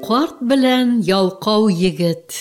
Карт белән ялкау егет.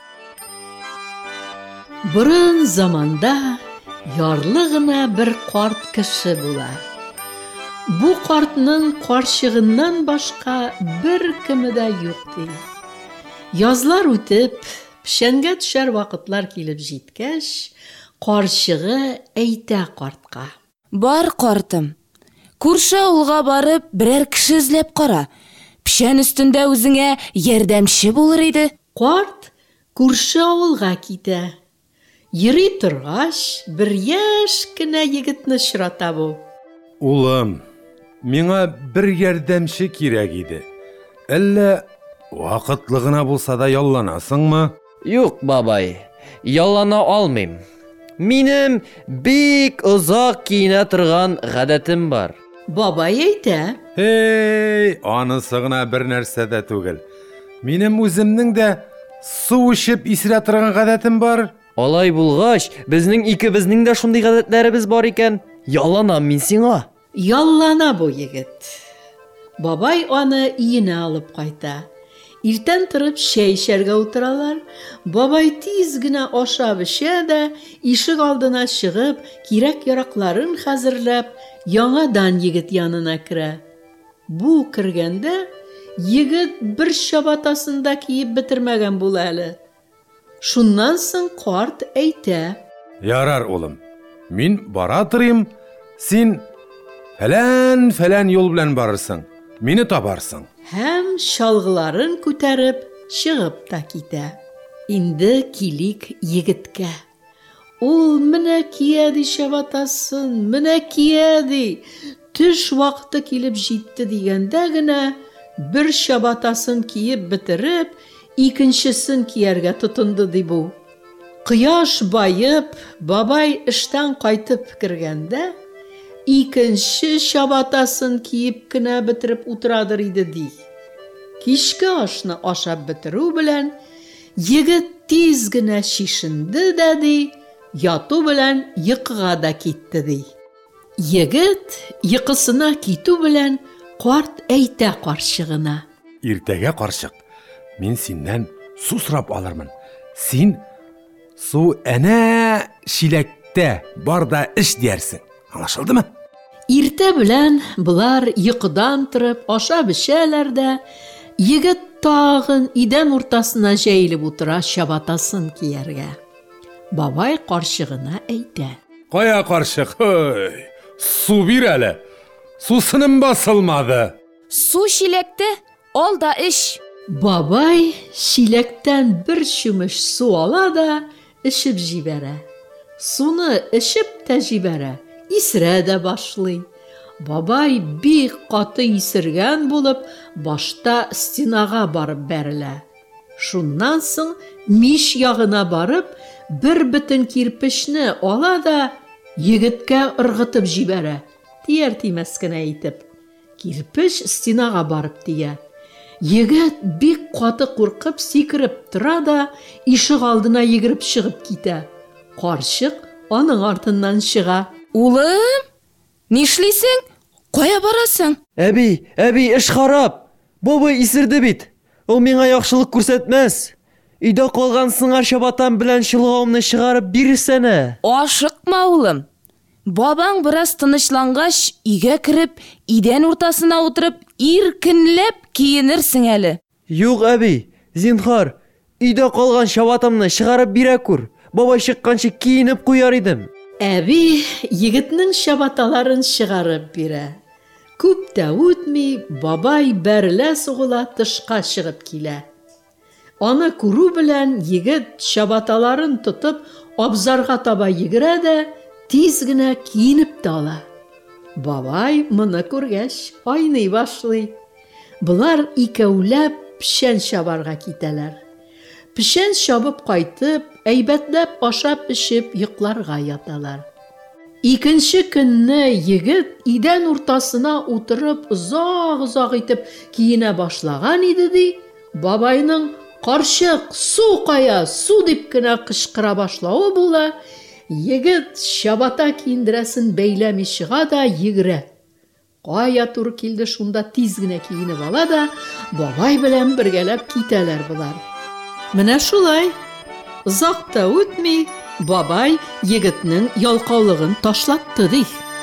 Борын заманда ярлы гына бер карт кеше була. Бу картның карчыгыннан башка бер кеме дә юк ди. Язлар үтеп, пешәнгә төшәр вакытлар килеп җиткәч, карчыгы әйтә картка. Бар, картым. Күрше авылга барып, берәр кеше эзләп кара. Пишән өстендә үзеңә ярдәмче булыр иде. Карт күрше авылга китә. Йөри торгач, бер яшь кенә егетне очрата бу. Улым, миңа бер ярдәмче кирәк иде. Әллә вакытлы гына булса да ялланасыңмы? Юк, бабай, яллана алмыйм. Минем бик озак киенә торган гадәтем бар. Бабай әйтә. Hey, анысы гына бер нәрсә дә түгел. Минем үземнең дә су эчеп исерә торган гадәтем бар. Алай булгач, безнең икебезнең дә шундый гадәтләребез бар икән. Ялланам мин сиңа. Яллана бу егет. Бабай аны өенә алып кайта. Иртән торып чәй эчәргә утыралар. Бабай тиз генә ашап эчә дә, ишек алдына чыгып, кирәк-яракларын хәзерләп, яңадан егет янына керә. Бу кергәндә егет бер чабатасын да киеп бетермәгән була әле. Шуннан соң карт әйтә. Ярар, улым. Мин бара торыйм. Син фәлән юл белән барырсың. Мине табарсың. Һәм чалгыларын күтәреп чыгып та китә. Инде килик егеткә. Ул менә кияди чабатасын, менә кияди. Төш вакыты килеп җитте дигәндә генә бер чабатасын киеп бетереп, икенчесен кияргә тотынды ди бу. Кояш байып, бабай эштән кайтып кергәндә, икенче чабатасын киеп кенә бетереп утырадыр иде ди. Кичке ашны ашап бетерү белән егет тиз генә чишенде дә ди, яту белән йокыга да китте ди. Егет йокысына китү белән карт әйтә карчыгына. Иртәгә карчык, мин синнән су сорап алырмын. Син су әнә шиләктә бар да эш диярсең. Аңлашылдымы? Иртә белән булар йокыдан торып ашап эчәләр дә, егет тагын идән уртасына җәелеп утыра чабатасын кияргә. Бабай карчыгына әйтә. Кая карчык? Су бир әле. Сусыным басылмады. Су шиләкте, ал да эч. Бабай шиләктән бер чүмеш су ала да эчеп җибәрә. Суны эчеп тә җибәрә, исерә дә башлый. Бабай бик каты исергән булып, башта стенага барып бәрелә. Шуннан соң мич ягына барып, бер бөтен кирпечне ала да егеткә ыргытып җибәрә. Тияр-тимәс кенә итеп. Кирпеч стенага барып тия. Егет бик каты куркып сикереп тора да ишек алдына йөгереп чыгып китә. Карчык аның артыннан чыга. Улым, нишлисең? Кая барасың? Әби, эш харап. Бабай исерде бит. Ул миңа яхшылык күрсәтмәс. Өйдә калган сыңар чабатам белән чылгавымны чыгарып бирсәнә. Ашыкма, улым. Бабаң бераз тынычлангач, өйгә кереп, идән уртасына утырып, иркенләп киенерсең әле. Юк, әби, зинһар, өйдә калган чабатамны чыгарып бирә күр. Бабай чыкканчы киенеп куяр идем. Әби егетнең чабаталарын чыгарып бирә. Күп тә үтми, бабай бәрелә сугыла тышка чыгып килә. Аны күрү белән егет чабаталарын тотып абзарга таба йөгерә дә тиз генә киенеп тә ала. Бабай моны күргәч айный башлый. Булар икәүләп пешән чабарга китәләр. Пешән чабып кайтып, әйбәтләп ашап эчеп йокларга яталар. Икенче көнне егет идән уртасына утырып озак итеп киенә башлаган иде ди, бабайның карчык су кая, су дип кенә кычкыра башлавы була. Егет чабата киендерәсен бәйләми чыга да йөгерә. Кая туры килде шунда тиз генә киенеп ала да, бабай белән бергәләп китәләр болар. Менә шулай. Озак та үтми, бабай егетнең ялкаулыгын ташлатты ди.